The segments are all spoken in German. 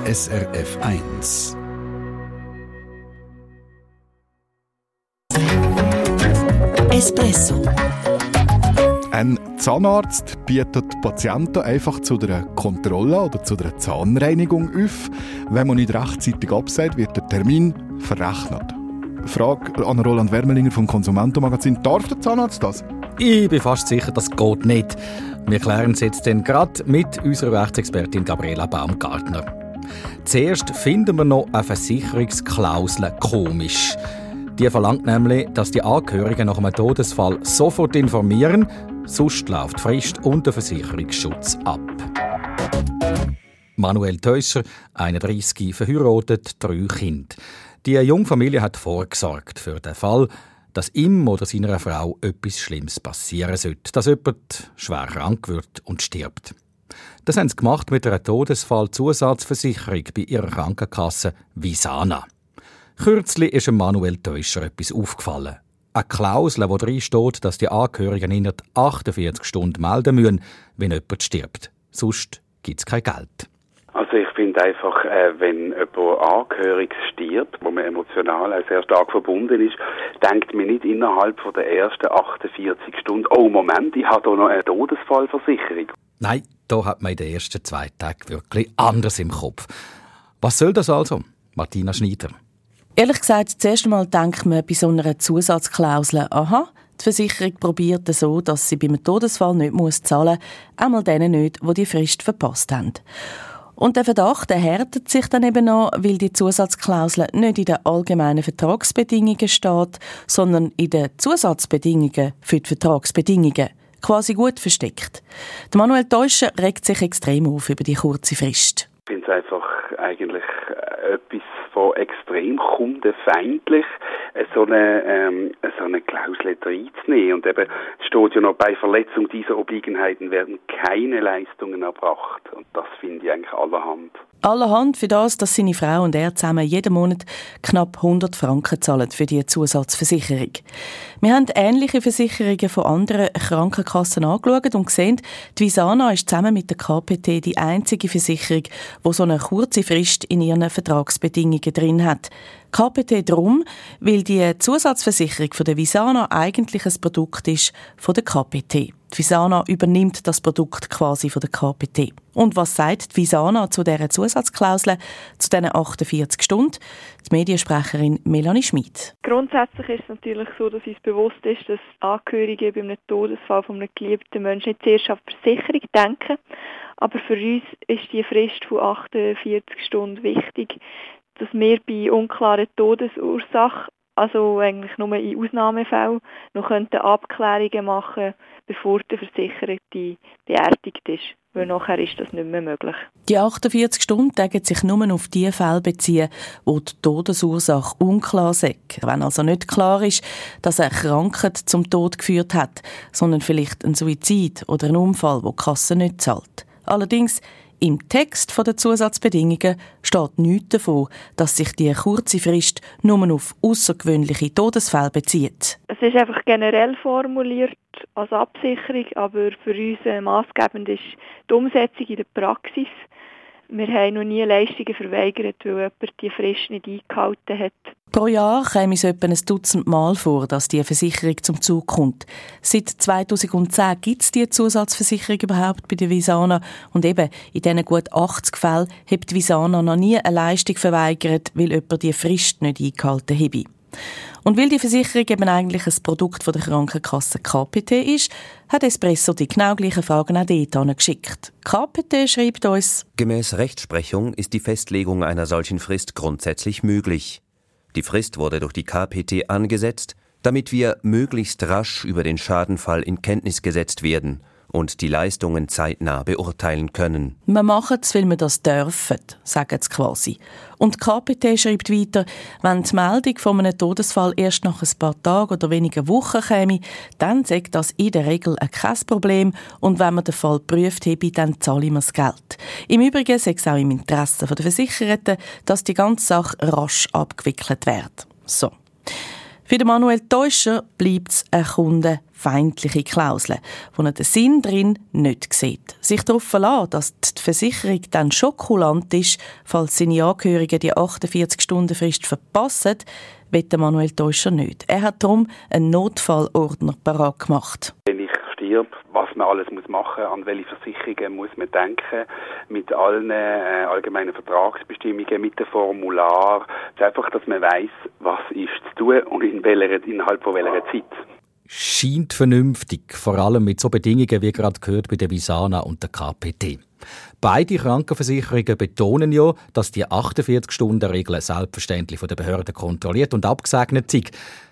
SRF 1. Espresso. Ein Zahnarzt bietet Patienten einfach zu der Kontrolle oder zu der Zahnreinigung auf. Wenn man nicht rechtzeitig absagt, wird der Termin verrechnet. Frage an Roland Wermelinger vom Konsumentenmagazin. Darf der Zahnarzt das? Ich bin fast sicher, das geht nicht. Wir klären es jetzt dann gerade mit unserer Rechtsexpertin Gabriela Baumgartner. Zuerst finden wir noch eine Versicherungsklausel komisch. Die verlangt nämlich, dass die Angehörigen nach einem Todesfall sofort informieren, sonst läuft die Frist und der Versicherungsschutz ab. Manuel Teuscher, 31, verheiratet, 3 Kinder. Die Jungfamilie hat vorgesorgt für den Fall, dass ihm oder seiner Frau etwas Schlimmes passieren sollte, dass jemand schwer krank wird und stirbt. Das haben sie gemacht mit einer Todesfallzusatzversicherung bei ihrer Krankenkasse Visana. Kürzlich ist Manuel Teuscher etwas aufgefallen. Eine Klausel, wo drin steht, dass die Angehörigen innerhalb 48 Stunden melden müssen, wenn jemand stirbt. Sonst gibt es kein Geld. Also ich finde einfach, wenn jemand angehörig stirbt, wo man emotional auch sehr stark verbunden ist, denkt man nicht innerhalb von der ersten 48 Stunden, oh Moment, ich habe hier noch eine Todesfallversicherung. Nein, da hat man in den ersten 2 Tagen wirklich anders im Kopf. Was soll das also, Martina Schneider? Ehrlich gesagt, zuerst einmal denkt man bei so einer Zusatzklausel, aha, die Versicherung probiert so, dass sie beim Todesfall nicht zahlen muss, einmal denen nicht, die die Frist verpasst haben. Und der Verdacht erhärtet sich dann eben noch, weil die Zusatzklausel nicht in den allgemeinen Vertragsbedingungen steht, sondern in den Zusatzbedingungen für die Vertragsbedingungen. Quasi gut versteckt. Der Manuel Teuscher regt sich extrem auf über die kurze Frist. Ich finde es einfach eigentlich etwas von extrem kundenfeindlich, so eine Klausel reinzunehmen. Und eben steht ja noch, bei Verletzung dieser Obliegenheiten werden keine Leistungen erbracht. Und das finde ich eigentlich allerhand. Allerhand für das, dass seine Frau und er zusammen jeden Monat knapp 100 Franken zahlen für die Zusatzversicherung. Wir haben ähnliche Versicherungen von anderen Krankenkassen angeschaut und gesehen, die Visana ist zusammen mit der KPT die einzige Versicherung, die so eine kurze Frist in ihren Vertragsbedingungen drin hat. KPT darum, weil die Zusatzversicherung von der Visana eigentlich ein Produkt ist von der KPT. Die Visana übernimmt das Produkt quasi von der KPT. Und was sagt die Visana zu dieser Zusatzklausel, zu diesen 48 Stunden? Die Mediensprecherin Melanie Schmid. Grundsätzlich ist es natürlich so, dass uns bewusst ist, dass Angehörige bei einem Todesfall von einem geliebten Menschen nicht zuerst an die Versicherung denken. Aber für uns ist die Frist von 48 Stunden wichtig, dass wir bei unklaren Todesursache, also eigentlich nur in Ausnahmefällen, noch Abklärungen machen könnten, bevor der Versicherte beerdigt ist. Weil nachher ist das nicht mehr möglich. Die 48 Stunden können sich nur auf die Fälle beziehen, wo die Todesursache unklar ist. Wenn also nicht klar ist, dass eine Krankheit zum Tod geführt hat, sondern vielleicht ein Suizid oder ein Unfall, wo die Kasse nicht zahlt. Allerdings im Text der Zusatzbedingungen steht nichts davon, dass sich die kurze Frist nur auf außergewöhnliche Todesfälle bezieht. Es ist einfach generell formuliert als Absicherung, aber für uns maßgebend ist die Umsetzung in der Praxis. Wir haben noch nie Leistungen verweigert, weil jemand die Frist nicht eingehalten hat. Pro Jahr käme es etwa ein Dutzend Mal vor, dass die Versicherung zum Zug kommt. Seit 2010 gibt es die Zusatzversicherung überhaupt bei der Visana. Und eben in diesen gut 80 Fällen hat die Visana noch nie eine Leistung verweigert, weil jemand die Frist nicht eingehalten habe. Und weil die Versicherung eben eigentlich ein Produkt von der Krankenkasse KPT ist, hat Espresso die genau gleichen Fragen auch dort geschickt. KPT schreibt uns: Gemäß Rechtsprechung ist die Festlegung einer solchen Frist grundsätzlich möglich. Die Frist wurde durch die KPT angesetzt, damit wir möglichst rasch über den Schadenfall in Kenntnis gesetzt werden und die Leistungen zeitnah beurteilen können. Wir machen es, weil wir das dürfen, sagen sie quasi. Und die KPT schreibt weiter, wenn die Meldung von einem Todesfall erst nach ein paar Tagen oder wenigen Wochen käme, dann sei das in der Regel kein Problem und wenn man den Fall geprüft habe, dann zahlen wir das Geld. Im Übrigen sei es auch im Interesse der Versicherten, dass die ganze Sache rasch abgewickelt wird. So. Für den Manuel Teuscher bleibt es eine kundenfeindliche Klausel, wo er den Sinn drin nicht sieht. Sich darauf verlassen, dass die Versicherung dann schon kulant ist, falls seine Angehörigen die 48-Stunden-Frist verpassen, will Manuel Teuscher nicht. Er hat darum einen Notfallordner parat gemacht. Wenn ich stirb, was man alles machen muss, an welche Versicherungen muss man denken, mit allen allgemeinen Vertragsbestimmungen, mit dem Formular, einfach, dass man weiss, was ist zu tun und innerhalb von welcher Zeit. Scheint vernünftig, vor allem mit so Bedingungen wie gerade gehört bei der Visana und der KPT. Beide Krankenversicherungen betonen ja, dass die 48-Stunden-Regel selbstverständlich von den Behörden kontrolliert und abgesegnet sind.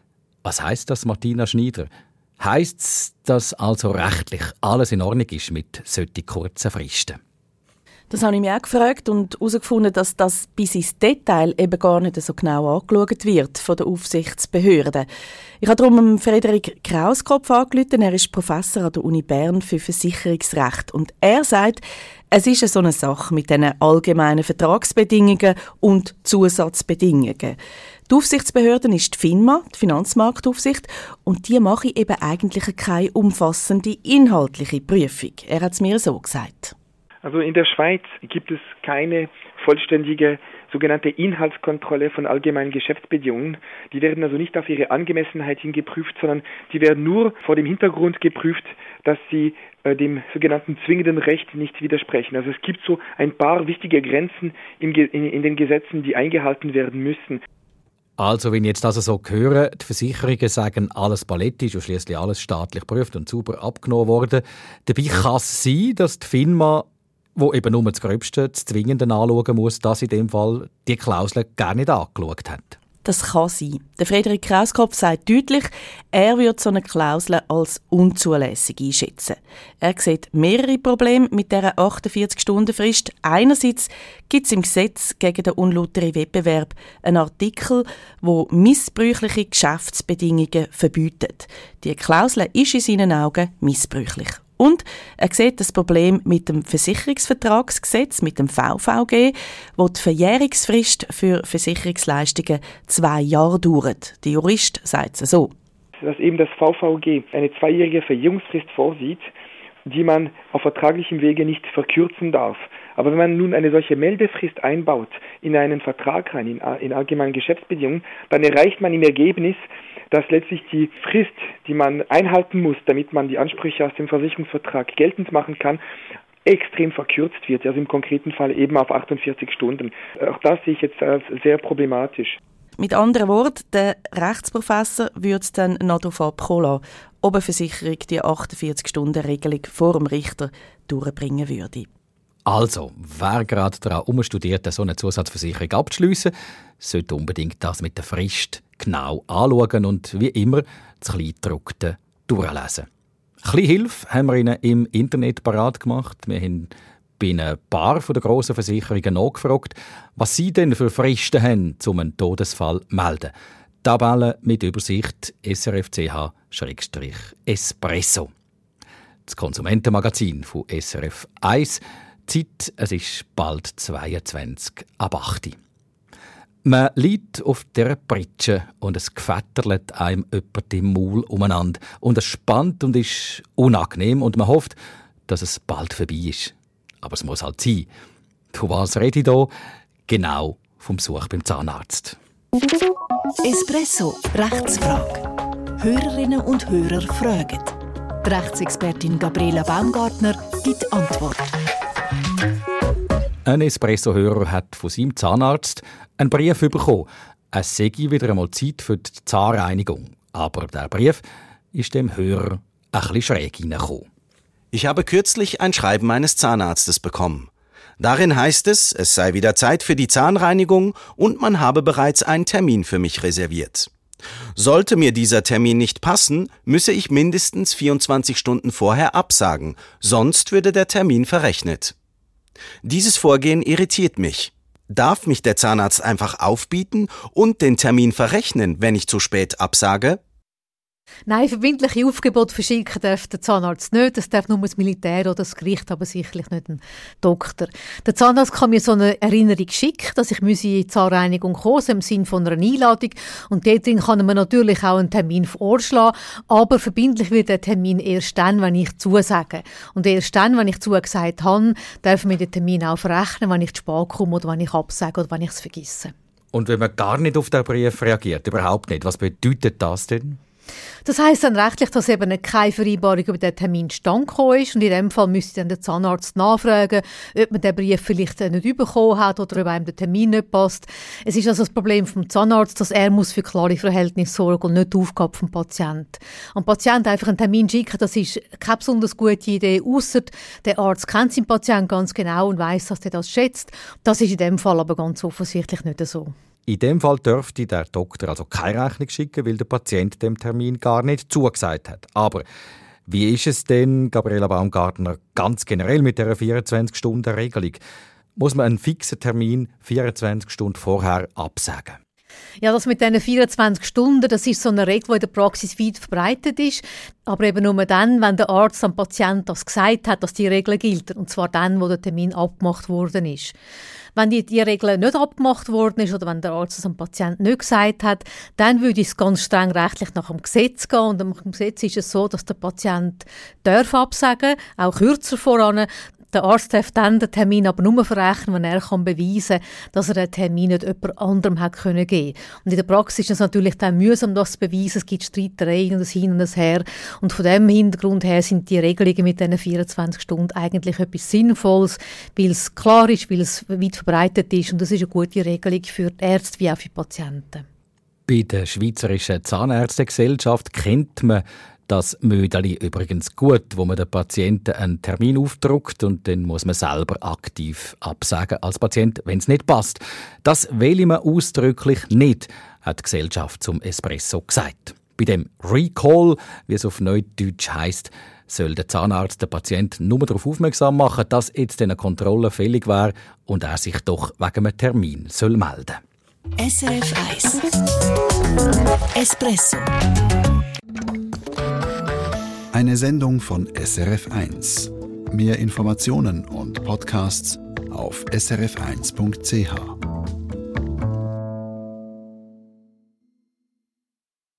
Was heisst das, Martina Schneider? Heisst es, dass also rechtlich alles in Ordnung ist mit solchen kurzen Fristen? Das habe ich mich auch gefragt und herausgefunden, dass das bis ins Detail eben gar nicht so genau angeschaut wird von der Aufsichtsbehörde. Ich habe darum Frederik Krauskopf angerufen. Er ist Professor an der Uni Bern für Versicherungsrecht. Und er sagt, es ist so eine Sache mit diesen allgemeinen Vertragsbedingungen und Zusatzbedingungen. Die Aufsichtsbehörde ist die FINMA, die Finanzmarktaufsicht, und die mache eben eigentlich keine umfassende inhaltliche Prüfung. Er hat es mir so gesagt. Also in der Schweiz gibt es keine vollständige sogenannte Inhaltskontrolle von allgemeinen Geschäftsbedingungen. Die werden also nicht auf ihre Angemessenheit hin geprüft, sondern die werden nur vor dem Hintergrund geprüft, dass sie dem sogenannten zwingenden Recht nicht widersprechen. Also es gibt so ein paar wichtige Grenzen in den Gesetzen, die eingehalten werden müssen. Also, wenn ich jetzt also so höre, die Versicherungen sagen, alles Paletti ist und schliesslich alles staatlich geprüft und sauber abgenommen worden. Dabei kann es sein, dass die FINMA, wo eben nur das Gröbste, das Zwingende anschauen muss, dass in dem Fall die Klausel gar nicht angeschaut hat. Das kann sein. Der Frederik Krauskopf sagt deutlich, er würde so eine Klausel als unzulässig einschätzen. Er sieht mehrere Probleme mit dieser 48-Stunden-Frist. Einerseits gibt es im Gesetz gegen den unlauteren Wettbewerb einen Artikel, der missbräuchliche Geschäftsbedingungen verbietet. Die Klausel ist in seinen Augen missbräuchlich. Und er sieht das Problem mit dem Versicherungsvertragsgesetz, mit dem VVG, wo die Verjährungsfrist für Versicherungsleistungen 2 Jahre dauert. Der Jurist sagt es so. Dass eben das VVG eine 2-jährige Verjährungsfrist vorsieht, die man auf vertraglichem Wege nicht verkürzen darf. Aber wenn man nun eine solche Meldefrist einbaut in einen Vertrag rein, in allgemeinen Geschäftsbedingungen, dann erreicht man im Ergebnis, dass letztlich die Frist, die man einhalten muss, damit man die Ansprüche aus dem Versicherungsvertrag geltend machen kann, extrem verkürzt wird, also im konkreten Fall eben auf 48 Stunden. Auch das sehe ich jetzt als sehr problematisch. Mit anderen Worten, der Rechtsprofessor würde es dann noch darauf abkommen lassen, ob eine Versicherung die 48-Stunden-Regelung vor dem Richter durchbringen würde. Also, wer gerade daran umstudiert, so eine Zusatzversicherung abzuschliessen, sollte unbedingt das mit der Frist genau anschauen und wie immer das Kleingedruckte durchlesen. Ein bisschen Hilfe haben wir Ihnen im Internet parat gemacht. Wir haben bei ein paar der grossen Versicherungen nachgefragt, was sie denn für Fristen haben, um einen Todesfall zu melden. Tabelle mit Übersicht srfch-espresso. Das Konsumentenmagazin von SRF 1. Zeit, es ist bald 22:08. Man liegt auf dieser Pritsche und es gefätterlet einem jemand im Maul umeinander. Und es spannt und ist unangenehm und man hofft, dass es bald vorbei ist. Aber es muss halt sein. Von was rede ich hier? Genau vom Besuch beim Zahnarzt. Espresso, Rechtsfrage. Hörerinnen und Hörer fragen. Die Rechtsexpertin Gabriela Baumgartner gibt Antwort. Ein Espresso-Hörer hat von seinem Zahnarzt einen Brief bekommen. Es sei wieder einmal Zeit für die Zahnreinigung. Aber der Brief ist dem Hörer ein bisschen schräg hineingekommen. Ich habe kürzlich ein Schreiben meines Zahnarztes bekommen. Darin heißt es sei wieder Zeit für die Zahnreinigung und man habe bereits einen Termin für mich reserviert. Sollte mir dieser Termin nicht passen, müsse ich mindestens 24 Stunden vorher absagen, sonst würde der Termin verrechnet. Dieses Vorgehen irritiert mich. Darf mich der Zahnarzt einfach aufbieten und den Termin verrechnen, wenn ich zu spät absage? Nein, verbindliche Aufgebote verschicken darf der Zahnarzt nicht. Das darf nur das Militär oder das Gericht, aber sicherlich nicht ein Doktor. Der Zahnarzt kann mir so eine Erinnerung schicken, dass ich in die Zahnreinigung kommen muss, im Sinne von einer Einladung. Und dort drin kann man natürlich auch einen Termin vorschlagen. Aber verbindlich wird der Termin erst dann, wenn ich zusage. Und erst dann, wenn ich zugesagt habe, darf man den Termin auch verrechnen, wenn ich zu spät komme oder wenn ich absage oder wenn ich es vergesse. Und wenn man gar nicht auf den Brief reagiert, überhaupt nicht, was bedeutet das denn? Das heisst dann rechtlich, dass eben keine Vereinbarung über den Termin zustande gekommen ist. Und in dem Fall müsste dann der Zahnarzt nachfragen, ob man den Brief vielleicht nicht bekommen hat oder ob einem der Termin nicht passt. Es ist also das Problem vom Zahnarzt, dass er muss für klare Verhältnisse sorgen und nicht die Aufgabe vom Patienten. Am Patienten einfach einen Termin schicken, das ist keine besonders gute Idee, ausser der Arzt kennt seinen Patienten ganz genau und weiss, dass er das schätzt. Das ist in dem Fall aber ganz offensichtlich nicht so. In dem Fall dürfte der Doktor also keine Rechnung schicken, weil der Patient dem Termin gar nicht zugesagt hat. Aber wie ist es denn, Gabriela Baumgartner, ganz generell mit der 24-Stunden-Regelung? Muss man einen fixen Termin 24 Stunden vorher absagen? Ja, das mit diesen 24 Stunden, das ist so eine Regel, die in der Praxis weit verbreitet ist. Aber eben nur dann, wenn der Arzt am Patienten das gesagt hat, dass die Regel gilt. Und zwar dann, wo der Termin abgemacht worden ist. Wenn die Regel nicht abgemacht worden ist oder wenn der Arzt es am Patienten nicht gesagt hat, dann würde es ganz streng rechtlich nach dem Gesetz gehen. Und im Gesetz ist es so, dass der Patient darf absagen, auch kürzer voran. Der Arzt darf dann den Termin aber nur verrechnen, wenn er beweisen kann, dass er den Termin nicht jemand anderem hat geben können. Und in der Praxis ist es natürlich dann mühsam, das zu beweisen. Es gibt Streitereien und ein Hin und ein Her. Und von diesem Hintergrund her sind die Regelungen mit diesen 24 Stunden eigentlich etwas Sinnvolles, weil es klar ist, weil es weit verbreitet ist. Und das ist eine gute Regelung für die Ärzte wie auch für die Patienten. Bei der Schweizerischen Zahnärztegesellschaft kennt man das Mödeli übrigens gut, wo man den Patienten einen Termin aufdruckt und dann muss man selber aktiv absagen als Patient, wenn es nicht passt. Das will man ausdrücklich nicht, hat die Gesellschaft zum Espresso gesagt. Bei dem Recall, wie es auf Neudeutsch heisst, soll der Zahnarzt den Patienten nur darauf aufmerksam machen, dass jetzt eine Kontrolle fällig wäre und er sich doch wegen einem Termin soll melden. SRF 1 Espresso. Eine Sendung von SRF 1. Mehr Informationen und Podcasts auf srf1.ch.